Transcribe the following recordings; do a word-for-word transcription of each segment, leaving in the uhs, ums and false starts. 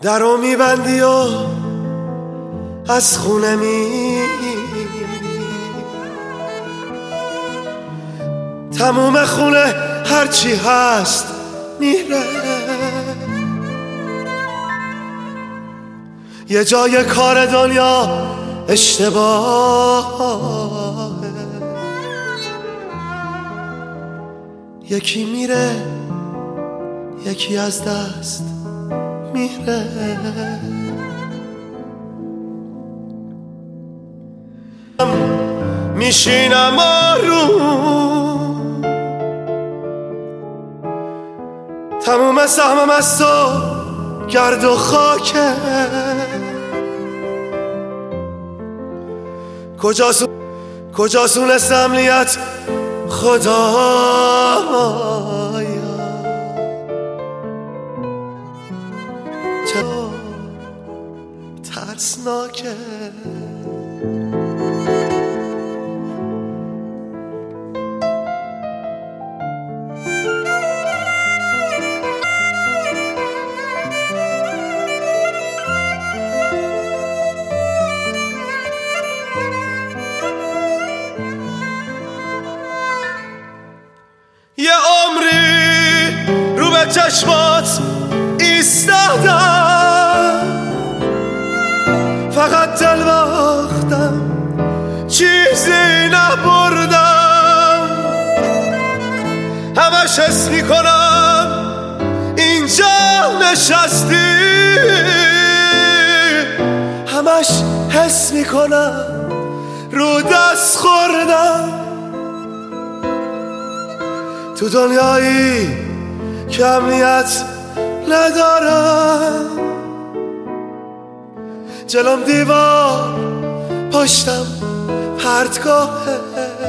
درو میبندی و از خونه می تموم خونه هرچی هست میره، یه جای کار دنیا اشتباهه، یکی میره یکی از دست میره. میشینم آروم تموم سهمم از تو گرد و خاکه، کجاست کجاست اون امنیت خدایا، چرا ترسناکه. یه عمری رو به چشمات ایستادم، فقط دل باختم چیزی نبردم، همش حس میکنم اینجا نشستی، همش حس میکنم رو دست خوردم، تو دنیایی که امنیت ندارم، جلوم دیوار پشتم پرتگاهه،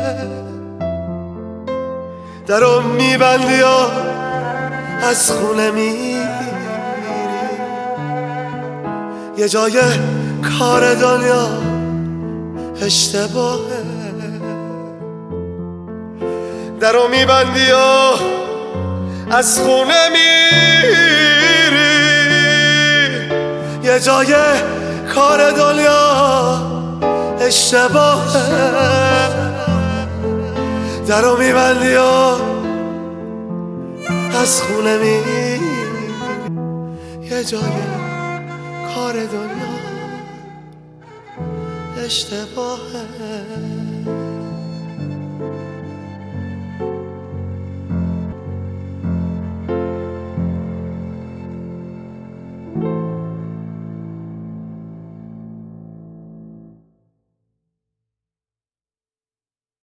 درو میبندی و از خونه میری، یه جای کار دنیا اشتباهه، درو میبندی و از خونه میری، یه جای کار دنیا اشتباهه، درو میبندی و از خونه میری، یه جای کار دنیا اشتباهه.